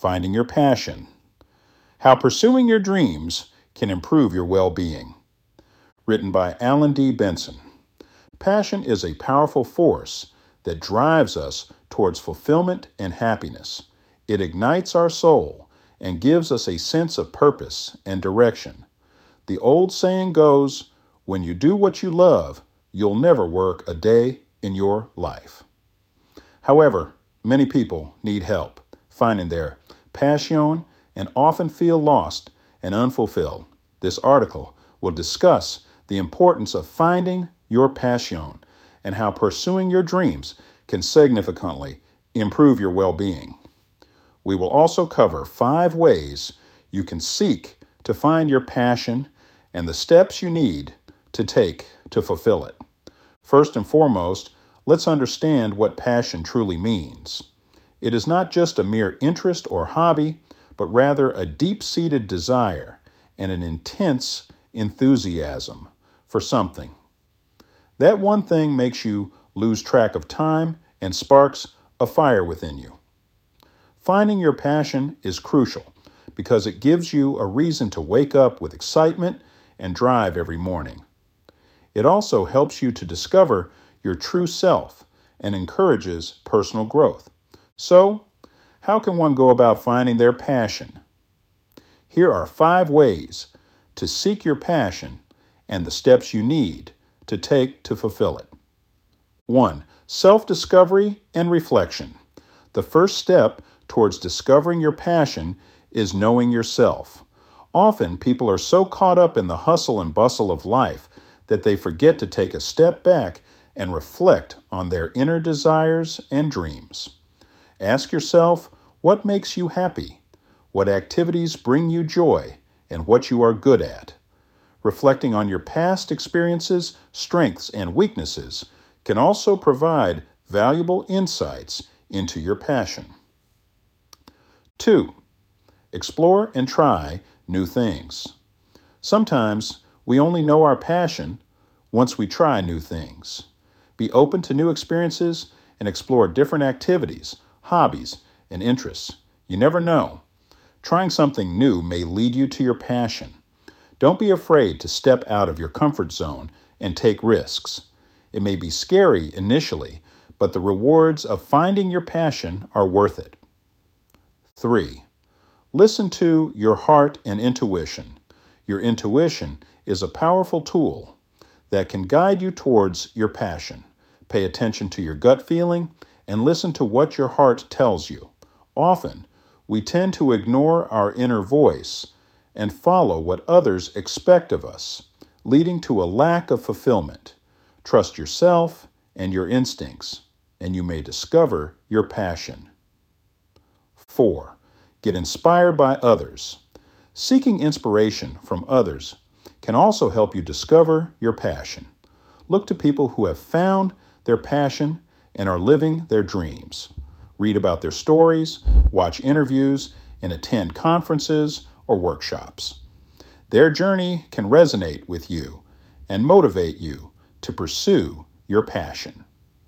Finding Your Passion. How Pursuing Your Dreams Can Improve Your Well-Being. Written by Alan D. Benson. Passion is a powerful force that drives us towards fulfillment and happiness. It ignites our soul and gives us a sense of purpose and direction. The old saying goes, when you do what you love, you'll never work a day in your life. However, many people need help finding their passion and often feel lost and unfulfilled. This article will discuss the importance of finding your passion and how pursuing your dreams can significantly improve your well-being. We will also cover 5 ways you can seek to find your passion and the steps you need to take to fulfill it. First and foremost, let's understand what passion truly means. It is not just a mere interest or hobby, but rather a deep-seated desire and an intense enthusiasm for something. That one thing makes you lose track of time and sparks a fire within you. Finding your passion is crucial because it gives you a reason to wake up with excitement and drive every morning. It also helps you to discover your true self and encourages personal growth. So, how can one go about finding their passion? Here are 5 ways to seek your passion and the steps you need to take to fulfill it. 1. Self-discovery and reflection. The first step towards discovering your passion is knowing yourself. Often, people are so caught up in the hustle and bustle of life that they forget to take a step back and reflect on their inner desires and dreams. Ask yourself, what makes you happy? What activities bring you joy? And what you are good at? Reflecting on your past experiences, strengths, and weaknesses can also provide valuable insights into your passion. 2. Explore and try new things. Sometimes we only know our passion once we try new things. Be open to new experiences and explore different activities, hobbies, and interests. You never know. Trying something new may lead you to your passion. Don't be afraid to step out of your comfort zone and take risks. It may be scary initially, but the rewards of finding your passion are worth it. 3. Listen to your heart and intuition. Your intuition is a powerful tool that can guide you towards your passion. Pay attention to your gut feeling and listen to what your heart tells you. Often, we tend to ignore our inner voice and follow what others expect of us, leading to a lack of fulfillment. Trust yourself and your instincts, and you may discover your passion. 4. Get inspired by others. Seeking inspiration from others can also help you discover your passion. Look to people who have found their passion and are living their dreams. Read about their stories, watch interviews, and attend conferences or workshops. Their journey can resonate with you and motivate you to pursue your passion.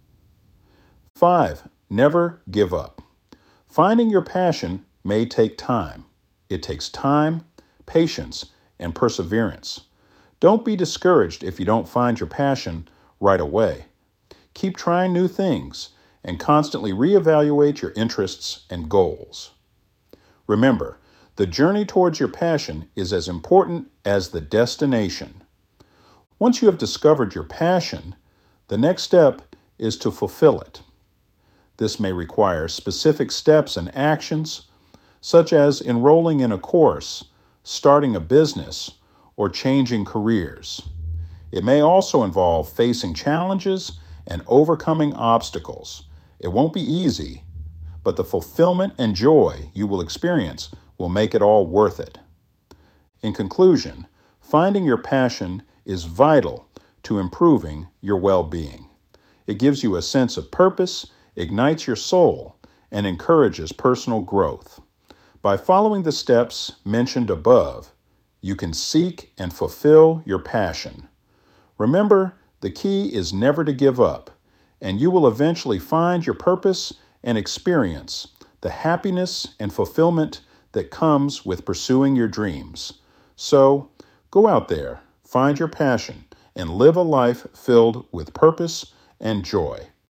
5. Never give up. Finding your passion may take time. It takes time, patience, and perseverance. Don't be discouraged if you don't find your passion right away. Keep trying new things and constantly reevaluate your interests and goals. Remember, the journey towards your passion is as important as the destination. Once you have discovered your passion, the next step is to fulfill it. This may require specific steps and actions, such as enrolling in a course, starting a business, or changing careers. It may also involve facing challenges and overcoming obstacles. It won't be easy, but the fulfillment and joy you will experience will make it all worth it. In conclusion, finding your passion is vital to improving your well-being. It gives you a sense of purpose, ignites your soul, and encourages personal growth. By following the steps mentioned above, you can seek and fulfill your passion. Remember, the key is never to give up, and you will eventually find your purpose and experience the happiness and fulfillment that comes with pursuing your dreams. So, go out there, find your passion, and live a life filled with purpose and joy.